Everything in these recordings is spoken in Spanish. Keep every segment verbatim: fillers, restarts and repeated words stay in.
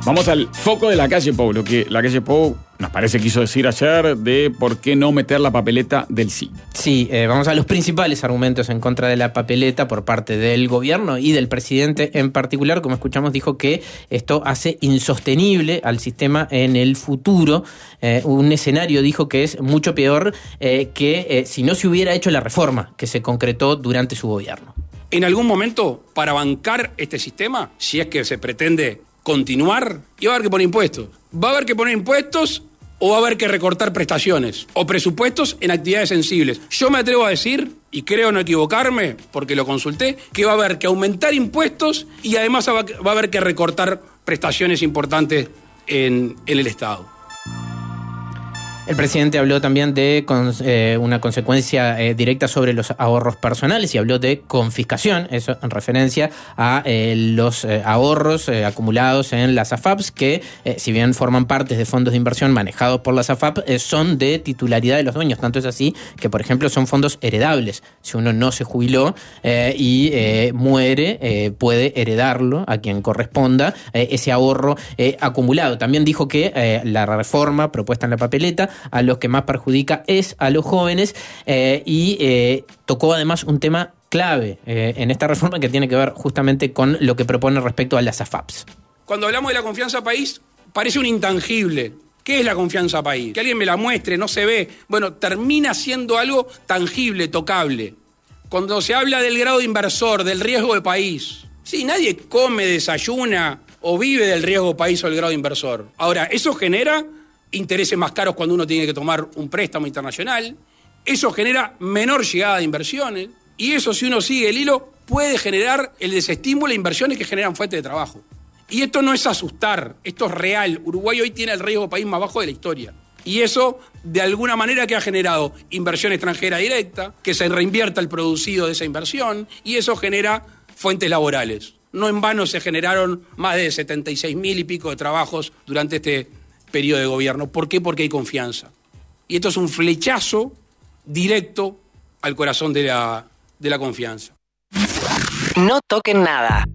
Vamos al foco de la calle Pou, lo que la calle Pou nos parece quiso decir ayer de por qué no meter la papeleta del sí. Sí, eh, vamos a los principales argumentos en contra de la papeleta por parte del gobierno y del presidente en particular. Como escuchamos, dijo que esto hace insostenible al sistema en el futuro. Eh, un escenario, dijo, que es mucho peor eh, que eh, si no se hubiera hecho la reforma que se concretó durante su gobierno. En algún momento, para bancar este sistema, si es que se pretende continuar, y va a haber que poner impuestos. Va a haber que poner impuestos o va a haber que recortar prestaciones o presupuestos en actividades sensibles. Yo me atrevo a decir, y creo no equivocarme, porque lo consulté, que va a haber que aumentar impuestos y además va a haber que recortar prestaciones importantes en, en el Estado. El presidente habló también de con, eh, una consecuencia eh, directa sobre los ahorros personales y habló de confiscación, eso en referencia a eh, los eh, ahorros eh, acumulados en las A F A Ps, que eh, si bien forman parte de fondos de inversión manejados por las A F A P, eh, son de titularidad de los dueños. Tanto es así que, por ejemplo, son fondos heredables. Si uno no se jubiló eh, y eh, muere, eh, puede heredarlo a quien corresponda eh, ese ahorro eh, acumulado. También dijo que eh, la reforma propuesta en la papeleta a los que más perjudica es a los jóvenes eh, y eh, tocó además un tema clave eh, en esta reforma que tiene que ver justamente con lo que propone respecto a las A F A Ps. Cuando hablamos de la confianza país, parece un intangible. ¿Qué es la confianza país? Que alguien me la muestre, no se ve. Bueno, termina siendo algo tangible, tocable. Cuando se habla del grado inversor, del riesgo de país, sí, nadie come, desayuna o vive del riesgo país o del grado inversor. Ahora, eso genera intereses más caros cuando uno tiene que tomar un préstamo internacional, eso genera menor llegada de inversiones, y eso, si uno sigue el hilo, puede generar el desestímulo de inversiones que generan fuentes de trabajo. Y esto no es asustar, esto es real. Uruguay hoy tiene el riesgo país más bajo de la historia. Y eso, de alguna manera, que ha generado inversión extranjera directa, que se reinvierta el producido de esa inversión, y eso genera fuentes laborales. No en vano se generaron más de setenta y seis mil y pico de trabajos durante este periodo de gobierno. ¿Por qué? Porque hay confianza. Y esto es un flechazo directo al corazón de la, de la confianza. No toquen nada.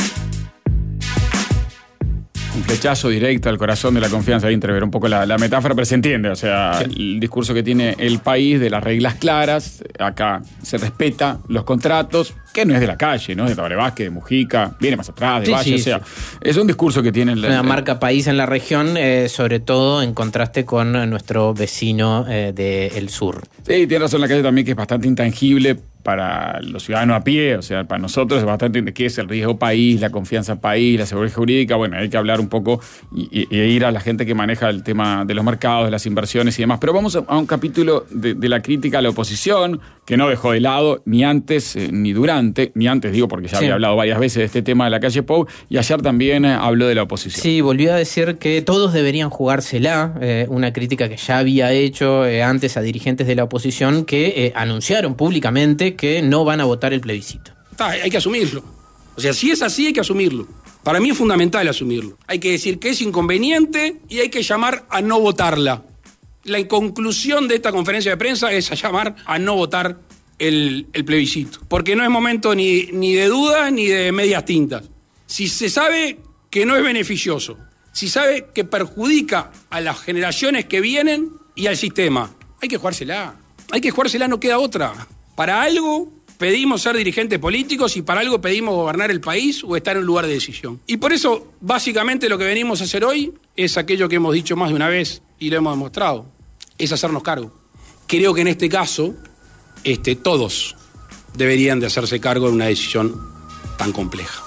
Un flechazo directo al corazón de la confianza. Ahí entrever un poco la, la metáfora, pero se entiende. O sea, sí. El discurso que tiene el país de las reglas claras. Acá se respeta los contratos, que no es de la calle, ¿no? De Tabaré Vázquez, de Mujica, viene más atrás, de sí, Valle, sí, o sea, sí. Es un discurso que tiene... Una el, marca país en la región, eh, sobre todo en contraste con nuestro vecino eh, del sur. Sí, tiene razón la calle también, que es bastante intangible para los ciudadanos a pie, o sea, para nosotros es bastante, ¿qué es el riesgo país, la confianza país, la seguridad jurídica? Bueno, hay que hablar un poco y, y, y ir a la gente que maneja el tema de los mercados, de las inversiones y demás. Pero vamos a, a un capítulo de, de la crítica a la oposición, que no dejó de lado ni antes eh, ni durante, ni antes digo porque ya sí. había hablado varias veces de este tema de la calle Pou, y ayer también eh, habló de la oposición. Sí, volvió a decir que todos deberían jugársela, eh, una crítica que ya había hecho eh, antes a dirigentes de la oposición que eh, anunciaron públicamente que no van a votar el plebiscito. Ah, hay que asumirlo. O sea, si es así, hay que asumirlo. Para mí es fundamental asumirlo. Hay que decir que es inconveniente y hay que llamar a no votarla. La conclusión de esta conferencia de prensa es a llamar a no votar el, el plebiscito. Porque no es momento ni, ni de duda ni de medias tintas. Si se sabe que no es beneficioso, si sabe que perjudica a las generaciones que vienen y al sistema, hay que jugársela. Hay que jugársela, no queda otra. Para algo pedimos ser dirigentes políticos y para algo pedimos gobernar el país o estar en un lugar de decisión. Y por eso, básicamente, lo que venimos a hacer hoy es aquello que hemos dicho más de una vez y lo hemos demostrado, es hacernos cargo. Creo que en este caso, este, todos deberían de hacerse cargo de una decisión tan compleja.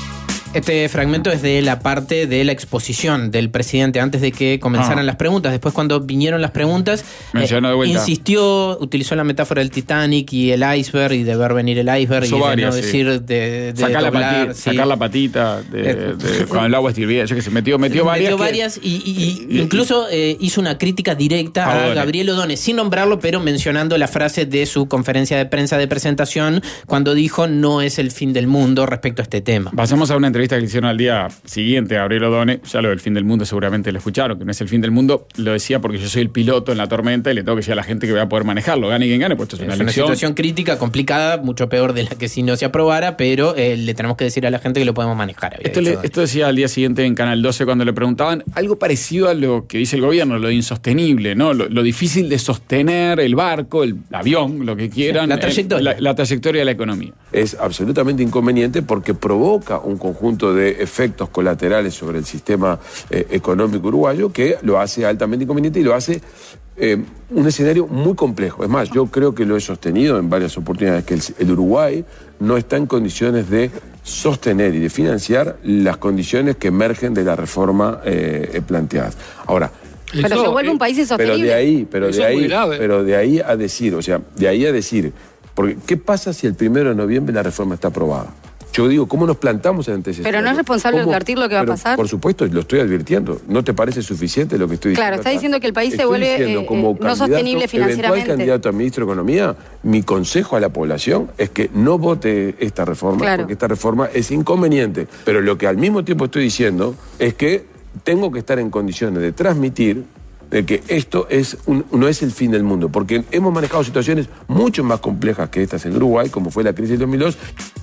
Este fragmento es de la parte de la exposición del presidente antes de que comenzaran ah. las preguntas. Después, cuando vinieron las preguntas, eh, de vuelta. insistió, utilizó la metáfora del Titanic y el iceberg y de ver venir el iceberg Eso y varias, de no sí. decir de, de sacar, doblar, la patita, sí. sacar la patita de, de, de, cuando el agua estirvía. Yo que se metió, metió varias. Metió varias que, y, y, y incluso eh, hizo una crítica directa a, a Gabriel O'Donnell, sin nombrarlo, pero mencionando la frase de su conferencia de prensa de presentación cuando dijo no es el fin del mundo respecto a este tema. Pasamos a una entrevista entrevista que le hicieron al día siguiente a Gabriel Odone, ya lo del fin del mundo seguramente lo escucharon, que no es el fin del mundo, lo decía porque yo soy el piloto en la tormenta y le tengo que decir a la gente que voy a poder manejarlo, gane quien gane, pues esto es, es una una elección. situación crítica, complicada, mucho peor de la que si no se aprobara, pero eh, le tenemos que decir a la gente que lo podemos manejar. Esto, le, esto decía al día siguiente en Canal doce cuando le preguntaban algo parecido a lo que dice el gobierno, lo insostenible, ¿no? Lo, lo difícil de sostener el barco, el avión, lo que quieran, la trayectoria. La, la trayectoria de la economía. Es absolutamente inconveniente porque provoca un conjunto de efectos colaterales sobre el sistema eh, económico uruguayo que lo hace altamente inconveniente y lo hace eh, un escenario muy complejo. Es más, yo creo que lo he sostenido en varias oportunidades, que el, el Uruguay no está en condiciones de sostener y de financiar las condiciones que emergen de la reforma eh, planteada. Ahora, pero Eso, se vuelve un país insostenible. pero de ahí, pero Eso de es muy ahí, grave. pero de ahí a decir, o sea, de ahí a decir, porque ¿qué pasa si el primero de noviembre la reforma está aprobada? Yo digo, ¿cómo nos plantamos ante ese Pero escenario? no es responsable ¿Cómo? advertir lo que va a Pero, pasar. Por supuesto, lo estoy advirtiendo. ¿No te parece suficiente lo que estoy diciendo? Claro, está acá? diciendo que el país se Estoy vuelve, diciendo, eh, como eh, no candidato, sostenible financieramente. Eventual candidato a ministro de Economía, mi consejo a la población es que no vote esta reforma, Claro. porque esta reforma es inconveniente. Pero lo que al mismo tiempo estoy diciendo es que tengo que estar en condiciones de transmitir de que esto es un, no es el fin del mundo, porque hemos manejado situaciones mucho más complejas que estas en Uruguay, como fue la crisis del dos mil dos.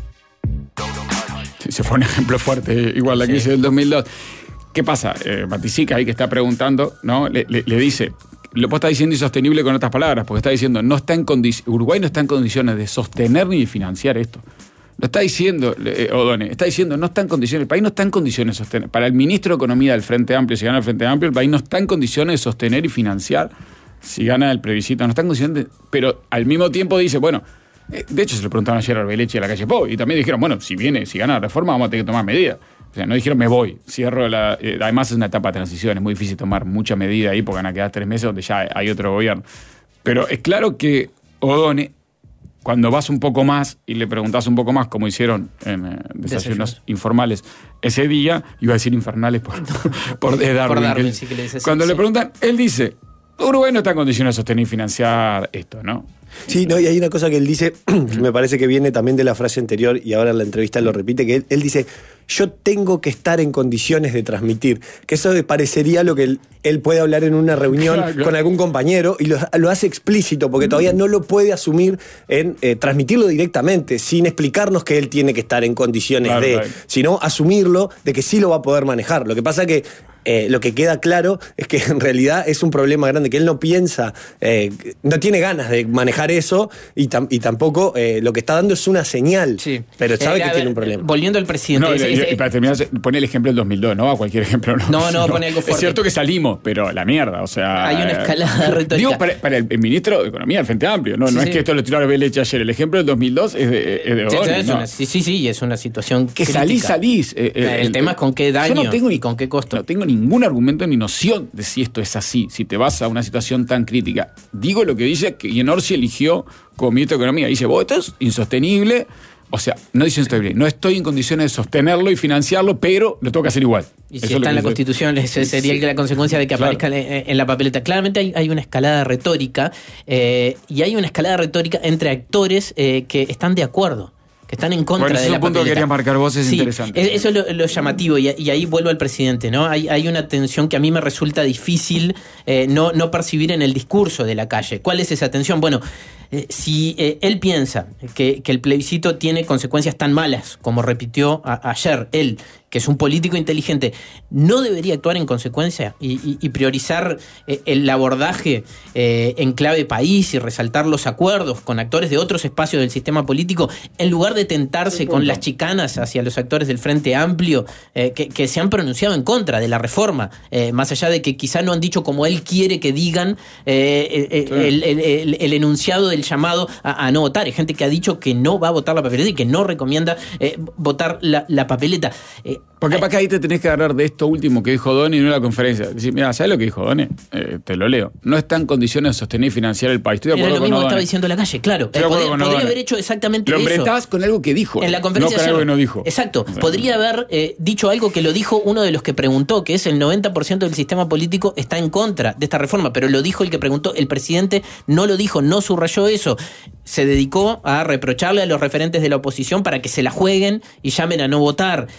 Sí, se fue un ejemplo fuerte, igual la Sí. crisis del dos mil dos. ¿Qué pasa? Eh, Matisica, ahí que está preguntando, ¿no? Le, le, le dice, lo está diciendo insostenible con otras palabras, porque está diciendo, no está en condi- Uruguay no está en condiciones de sostener ni de financiar esto. Lo está diciendo eh, Odone, está diciendo, no está en condiciones, el país no está en condiciones de sostener. Para el ministro de Economía del Frente Amplio, si gana el Frente Amplio, el país no está en condiciones de sostener y financiar si gana el plebiscito, no está en condiciones de, pero al mismo tiempo dice, bueno, eh, de hecho se lo preguntaron ayer a Arbeleche y a la calle Pau, y también dijeron, bueno, si viene, si gana la reforma, vamos a tener que tomar medidas. O sea, no dijeron, me voy, cierro la... Eh, además es una etapa de transición, es muy difícil tomar mucha medida ahí porque van a quedar tres meses donde ya hay otro gobierno. Pero es claro que Odone, cuando vas un poco más y le preguntás un poco más, como hicieron en eh, desayunos Desayunos. informales ese día, iba a decir infernales por, por de Darwin. Por Darwin, que él- sí que le dice así, cuando sí. le preguntan, él dice, Uruguay no está en condiciones de sostener y financiar esto, ¿no? Sí, no, y hay una cosa que él dice, que me parece que viene también de la frase anterior y ahora en la entrevista lo repite, que él, él dice, yo tengo que estar en condiciones de transmitir, que eso parecería lo que él, él puede hablar en una reunión Claro. con algún compañero y lo, lo hace explícito, porque todavía no lo puede asumir en eh, transmitirlo directamente, sin explicarnos que él tiene que estar en condiciones Claro, de, claro. sino asumirlo de que sí lo va a poder manejar. Lo que pasa que Eh, lo que queda claro es que en realidad es un problema grande, que él no piensa, eh, no tiene ganas de manejar eso y, tam- y tampoco eh, lo que está dando es una señal, Sí. pero sabe Eh, que a tiene ver, un problema. Volviendo al presidente. No, ese- y, y ese- para terminar, pone el ejemplo del dos mil dos, ¿no? A cualquier ejemplo. No, No, no, pone algo Es fuerte. cierto que salimos, pero la mierda, o sea... Hay una eh, escalada retórica. Digo, para, para el, el ministro de Economía del Frente Amplio, no, Sí, no sí. es que esto lo tiró a Beleche ayer. El ejemplo del dos mil dos es de, es de Sí, Odone, es ¿no? una- sí, sí, sí, es una situación Que crítica. salís, salís. Eh, eh, El tema es con qué yo daño no tengo ni- y con qué costo. No tengo ningún argumento ni noción de si esto es así, si te vas a una situación tan crítica. Digo lo que dice que Inorsi eligió como ministro de Economía. Dice, vos, esto es insostenible. O sea, no dice insostenible. No estoy en condiciones de sostenerlo y financiarlo, pero lo tengo que hacer igual. Y Eso si es lo está que en la dice. Constitución, esa sería Sí. la consecuencia de que Claro. aparezca en, en la papeleta. Claramente hay, hay una escalada retórica eh, y hay una escalada retórica entre actores eh, que están de acuerdo, que están en contra Bueno, ese de es la un punto que papeleta. quería marcar vos, es Sí, interesante. es- Eso es lo, lo llamativo y, y ahí vuelvo al presidente, ¿no? Hay, hay una tensión que a mí me resulta difícil eh, no, no percibir en el discurso de la calle. ¿Cuál es esa tensión? Bueno, eh, si eh, él piensa que, que el plebiscito tiene consecuencias tan malas, como repitió a- ayer él, que es un político inteligente, no debería actuar en consecuencia y, y- y priorizar eh, el abordaje eh, en clave país y resaltar los acuerdos con actores de otros espacios del sistema político, en lugar de tentarse con las chicanas hacia los actores del Frente Amplio eh, que, que se han pronunciado en contra de la reforma, eh, más allá de que quizá no han dicho como él quiere que digan eh, eh, Sí. el, el- el- el enunciado del llamado a, a no votar. Hay gente que ha dicho que no va a votar la papeleta y que no recomienda eh, votar la, la papeleta. Eh, Porque para que ahí te tenés que agarrar de esto último que dijo Odone y no en la conferencia. Decir, mira, ¿sabes lo que dijo Odone? Eh, te lo leo. No está en condiciones de sostener y financiar el país. Estoy de Era acuerdo lo mismo con que estaba Odone. diciendo la calle, claro. Estoy Eh, de acuerdo podría con podría Odone. haber hecho exactamente Lo eso. embretabas con algo que dijo. En la conferencia no con ayer. algo que no dijo. Exacto. O sea, Podría haber eh, dicho algo que lo dijo uno de los que preguntó, que es el noventa por ciento del sistema político está en contra de esta reforma, pero lo dijo el que preguntó. El presidente no lo dijo, no subrayó eso. Se dedicó a reprocharle a los referentes de la oposición para que se la jueguen y llamen a no votar. Eh,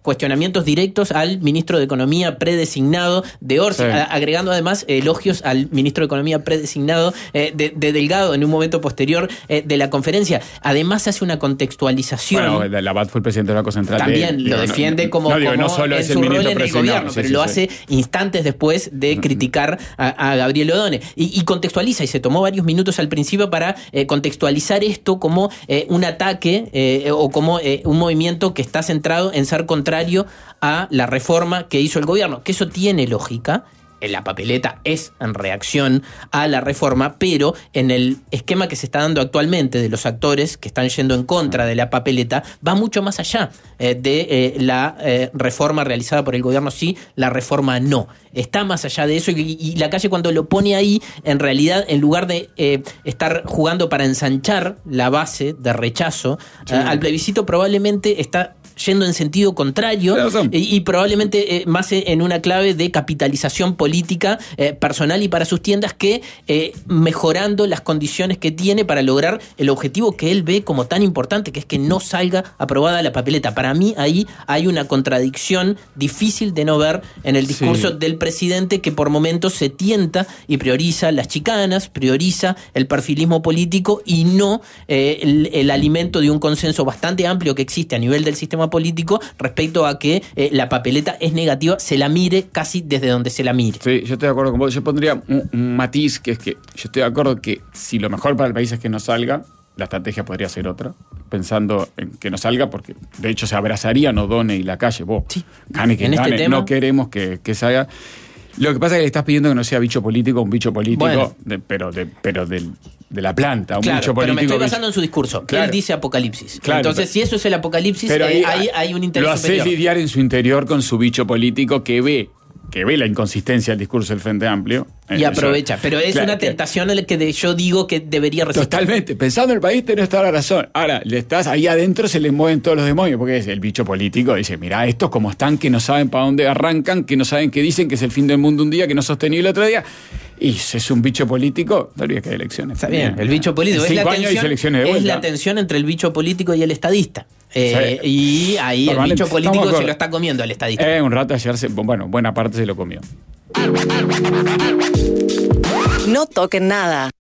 cuestionamientos directos al ministro de Economía predesignado de Orsi, sí. a, agregando además elogios al ministro de Economía predesignado eh, de, de Delgado en un momento posterior eh, de la conferencia. Además hace una contextualización. Bueno, el Abad fue el presidente del Banco Central. También de, lo digo, defiende no, como, no, digo, como no solo en es su el rol ministro en el gobierno, sí, pero sí, lo sí. hace instantes después de criticar a, a Gabriel Odone. Y, y contextualiza, y se tomó varios minutos al principio para eh, contextualizar esto como eh, un ataque eh, o como eh, un movimiento que está centrado en ser contrario a la reforma que hizo el gobierno, que eso tiene lógica. La papeleta es en reacción a la reforma, pero en el esquema que se está dando actualmente de los actores que están yendo en contra de la papeleta, va mucho más allá eh, de eh, la eh, reforma realizada por el gobierno, sí, la reforma no. Está más allá de eso y, y la calle cuando lo pone ahí, en realidad, en lugar de eh, estar jugando para ensanchar la base de rechazo sí. eh, al plebiscito, probablemente está yendo en sentido contrario y, y probablemente eh, más en una clave de capitalización política eh, personal y para sus tiendas que eh, mejorando las condiciones que tiene para lograr el objetivo que él ve como tan importante, que es que no salga aprobada la papeleta. Para mí ahí hay una contradicción difícil de no ver en el discurso sí. del presidente, que por momentos se tienta y prioriza las chicanas, prioriza el perfilismo político y no eh, el, el alimento de un consenso bastante amplio que existe a nivel del sistema político respecto a que eh, la papeleta es negativa, se la mire casi desde donde se la mire. Sí, yo estoy de acuerdo con vos. Yo pondría un, un matiz, que es que yo estoy de acuerdo que si lo mejor para el país es que no salga, la estrategia podría ser otra, pensando en que no salga, porque de hecho se abrazarían Odone y Lacalle. Vos, sí. gane que en gane, este tema, no queremos que, que salga. Lo que pasa es que le estás pidiendo que no sea bicho político, un bicho político, bueno. de, pero, de, pero del, de la planta, un claro, bicho político. Pero me estoy basando en su discurso. Claro. Él dice apocalipsis. Claro, Entonces, pero, si eso es el apocalipsis, pero ahí, eh, ahí hay un interés lo hace superior. lidiar en su interior con su bicho político que ve que ve la inconsistencia del discurso del Frente Amplio. Y aprovecha. Pero es claro, una tentación que, que de, yo digo que debería resistir. Totalmente. Pensando en el país tenés toda la razón. Ahora, le estás ahí adentro, se le mueven todos los demonios, porque es el bicho político. Dice, mirá, estos como están, que no saben para dónde arrancan, que no saben qué dicen, que es el fin del mundo un día, que no es sostenible otro día. Y si es un bicho político, no olvides que hay elecciones. Está bien, el bicho político. En es, la años tensión, elecciones de es la tensión entre el bicho político y el estadista. Eh, sí. Y ahí el bicho político se lo está comiendo al estadista. Eh, un rato ayer, se, bueno, buena parte se lo comió. No toquen nada.